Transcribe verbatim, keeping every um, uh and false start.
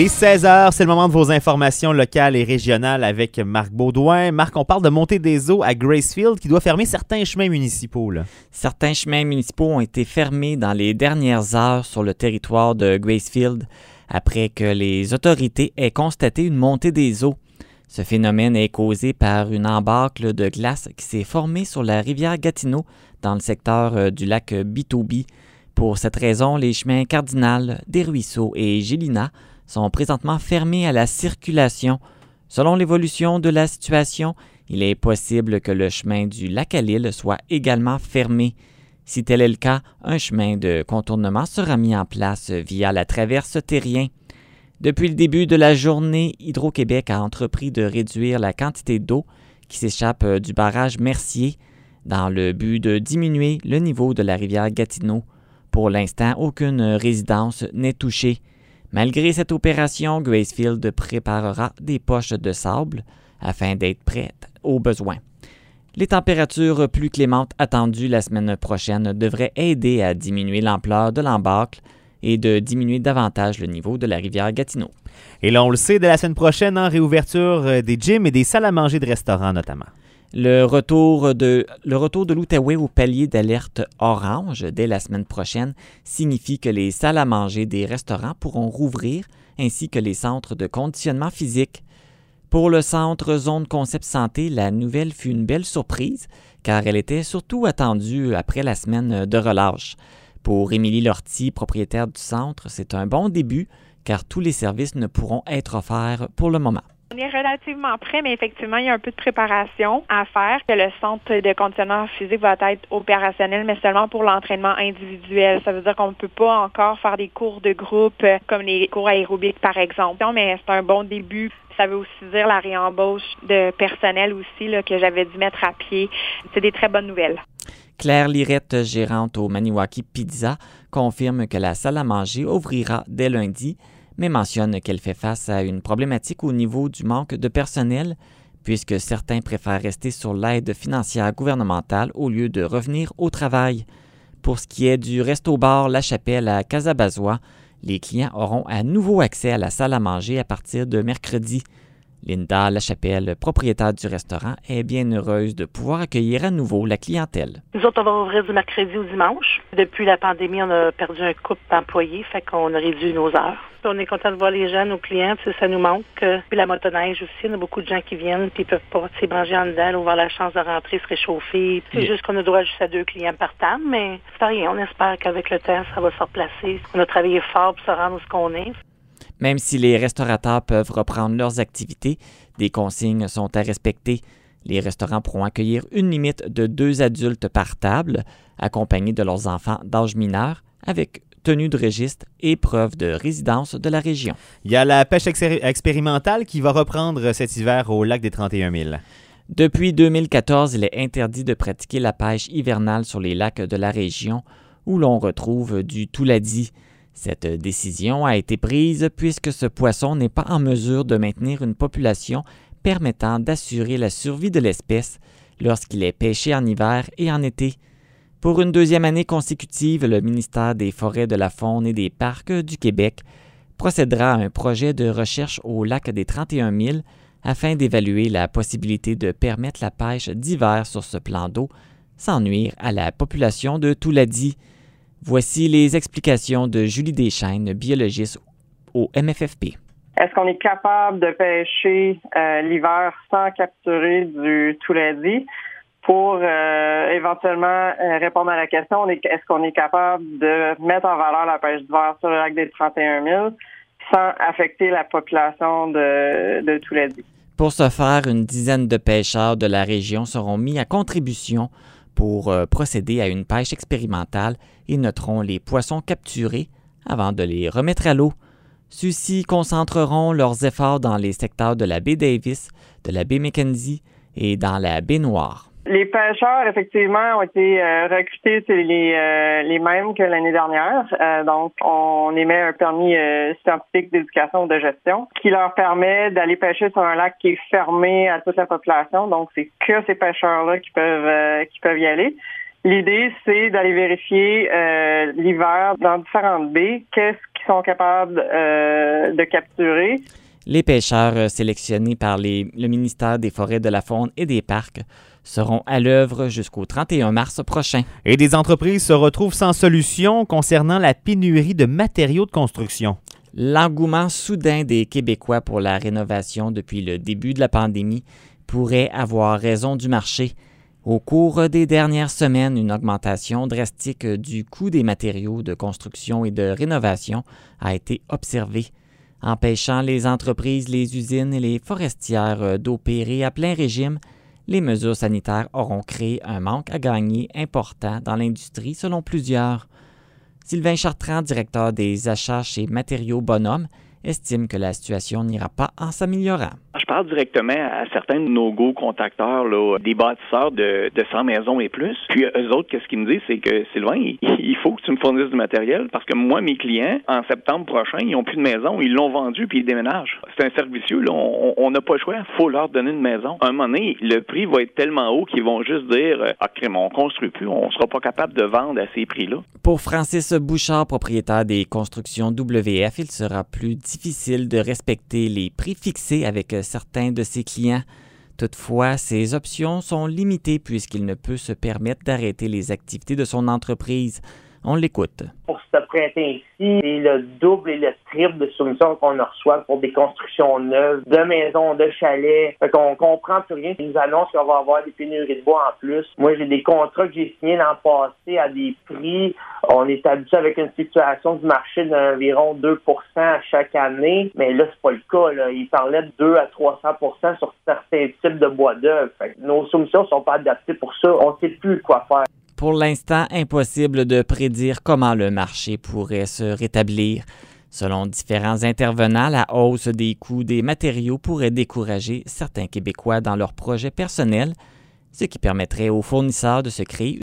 Il est seize heures, c'est le moment de vos informations locales et régionales avec Marc Baudouin. Marc, on parle de montée des eaux à Gracefield qui doit fermer certains chemins municipaux. Là. Certains chemins municipaux ont été fermés dans les dernières heures sur le territoire de Gracefield après que les autorités aient constaté une montée des eaux. Ce phénomène est causé par une embâcle de glace qui s'est formée sur la rivière Gatineau dans le secteur du lac Bitobi. Pour cette raison, les chemins Cardinal, des Ruisseaux et Gélina sont présentement fermés à la circulation. Selon l'évolution de la situation, il est possible que le chemin du lac à l'île soit également fermé. Si tel est le cas, un chemin de contournement sera mis en place via la traverse Terrien. Depuis le début de la journée, Hydro-Québec a entrepris de réduire la quantité d'eau qui s'échappe du barrage Mercier dans le but de diminuer le niveau de la rivière Gatineau. Pour l'instant, aucune résidence n'est touchée. Malgré cette opération, Gracefield préparera des poches de sable afin d'être prête aux besoins. Les températures plus clémentes attendues la semaine prochaine devraient aider à diminuer l'ampleur de l'embâcle et de diminuer davantage le niveau de la rivière Gatineau. Et là, on le sait, dès la semaine prochaine, en réouverture des gyms et des salles à manger de restaurants notamment. Le retour de, le retour de l'Outaouais au palier d'alerte orange dès la semaine prochaine signifie que les salles à manger des restaurants pourront rouvrir ainsi que les centres de conditionnement physique. Pour le centre Zone Concept Santé, la nouvelle fut une belle surprise car elle était surtout attendue après la semaine de relâche. Pour Émilie Lortie, propriétaire du centre, c'est un bon début car tous les services ne pourront être offerts pour le moment. On est relativement prêt, mais effectivement, il y a un peu de préparation à faire. Que le centre de conditionnement physique va être opérationnel, mais seulement pour l'entraînement individuel. Ça veut dire qu'on ne peut pas encore faire des cours de groupe, comme les cours aérobiques, par exemple. Mais c'est un bon début. Ça veut aussi dire la réembauche de personnel aussi, là, que j'avais dû mettre à pied. C'est des très bonnes nouvelles. Claire Lirette, gérante au Maniwaki Pizza, confirme que la salle à manger ouvrira dès lundi, mais mentionne qu'elle fait face à une problématique au niveau du manque de personnel, puisque certains préfèrent rester sur l'aide financière gouvernementale au lieu de revenir au travail. Pour ce qui est du resto-bar La Chapelle à Casabazois, les clients auront à nouveau accès à la salle à manger à partir de mercredi. Linda Lachapelle, propriétaire du restaurant, est bien heureuse de pouvoir accueillir à nouveau la clientèle. Nous autres, on va ouvrir du mercredi au dimanche. Depuis la pandémie, on a perdu un couple d'employés, fait qu'on a réduit nos heures. On est content de voir les gens, nos clients, ça nous manque. Puis la motoneige aussi, on a beaucoup de gens qui viennent puis ils peuvent pas se manger en dedans, avoir la chance de rentrer, se réchauffer. C'est juste qu'on a droit juste à deux clients par table, mais c'est rien. On espère qu'avec le temps, ça va se replacer. On a travaillé fort pour se rendre où ce qu'on est. Même si les restaurateurs peuvent reprendre leurs activités, des consignes sont à respecter. Les restaurants pourront accueillir une limite de deux adultes par table, accompagnés de leurs enfants d'âge mineur, avec tenue de registre et preuve de résidence de la région. Il y a la pêche ex- expérimentale qui va reprendre cet hiver au lac des trente et un mille. Depuis deux mille quatorze, il est interdit de pratiquer la pêche hivernale sur les lacs de la région, où l'on retrouve du touladi. Cette décision a été prise puisque ce poisson n'est pas en mesure de maintenir une population permettant d'assurer la survie de l'espèce lorsqu'il est pêché en hiver et en été. Pour une deuxième année consécutive, le ministère des Forêts, de la Faune et des Parcs du Québec procédera à un projet de recherche au lac des trente et un mille afin d'évaluer la possibilité de permettre la pêche d'hiver sur ce plan d'eau sans nuire à la population de touladi. Voici les explications de Julie Deschênes, biologiste au M F F P. Est-ce qu'on est capable de pêcher euh, l'hiver sans capturer du touladi? Pour euh, éventuellement euh, répondre à la question, on est, est-ce qu'on est capable de mettre en valeur la pêche d'hiver sur le lac des trente et un mille sans affecter la population de, de touladi? Pour ce faire, une dizaine de pêcheurs de la région seront mis à contribution pour euh, procéder à une pêche expérimentale et noteront les poissons capturés avant de les remettre à l'eau. Ceux-ci concentreront leurs efforts dans les secteurs de la baie Davis, de la baie Mackenzie et dans la baie Noire. Les pêcheurs, effectivement, ont été euh, recrutés, c'est les, euh, les mêmes que l'année dernière. Euh, donc, on émet un permis euh, scientifique d'éducation ou de gestion qui leur permet d'aller pêcher sur un lac qui est fermé à toute la population. Donc, c'est que ces pêcheurs-là qui peuvent euh, qui peuvent y aller. L'idée, c'est d'aller vérifier euh, l'hiver dans différentes baies, qu'est-ce qu'ils sont capables euh, de capturer. Les pêcheurs sélectionnés par les, le ministère des Forêts, de la Faune et des Parcs seront à l'œuvre jusqu'au trente et un mars prochain. Et des entreprises se retrouvent sans solution concernant la pénurie de matériaux de construction. L'engouement soudain des Québécois pour la rénovation depuis le début de la pandémie pourrait avoir raison du marché. Au cours des dernières semaines, une augmentation drastique du coût des matériaux de construction et de rénovation a été observée, empêchant les entreprises, les usines et les forestières d'opérer à plein régime. Les mesures sanitaires auront créé un manque à gagner important dans l'industrie selon plusieurs. Sylvain Chartrand, directeur des achats chez Matériaux Bonhomme, estime que la situation n'ira pas en s'améliorant. Je parle directement à certains de nos go-contacteurs, là, des bâtisseurs de, de cent maisons et plus. Puis eux autres, qu'est-ce qu'ils me disent, c'est que Sylvain, il, il faut que tu me fournisses du matériel parce que moi, mes clients, en septembre prochain, ils n'ont plus de maison, ils l'ont vendu puis ils déménagent. C'est un cercle vicieux, là. On n'a pas le choix, il faut leur donner une maison. À un moment donné, le prix va être tellement haut qu'ils vont juste dire « Ah, crème, on ne construit plus, on ne sera pas capable de vendre à ces prix-là. » Pour Francis Bouchard, propriétaire des constructions W F, il sera plus difficile de respecter les prix fixés avec certains de ses clients. Toutefois, ses options sont limitées puisqu'il ne peut se permettre d'arrêter les activités de son entreprise. On l'écoute. Pour ce printemps-ci, c'est le double et le triple de soumissions qu'on reçoit pour des constructions neuves, de maisons, de chalets. Fait qu'on comprend plus rien. Ils nous annoncent qu'on va avoir des pénuries de bois en plus. Moi, j'ai des contrats que j'ai signés l'an passé à des prix. On est habitué avec une situation du marché d'environ deux pour cent à chaque année. Mais là, c'est pas le cas, là. Ils parlaient de deux à trois cents pour cent sur certains types de bois d'œuvre. Fait que nos soumissions sont pas adaptées pour ça. On sait plus quoi faire. Pour l'instant, impossible de prédire comment le marché pourrait se rétablir. Selon différents intervenants, la hausse des coûts des matériaux pourrait décourager certains Québécois dans leurs projets personnels, ce qui permettrait aux fournisseurs de se créer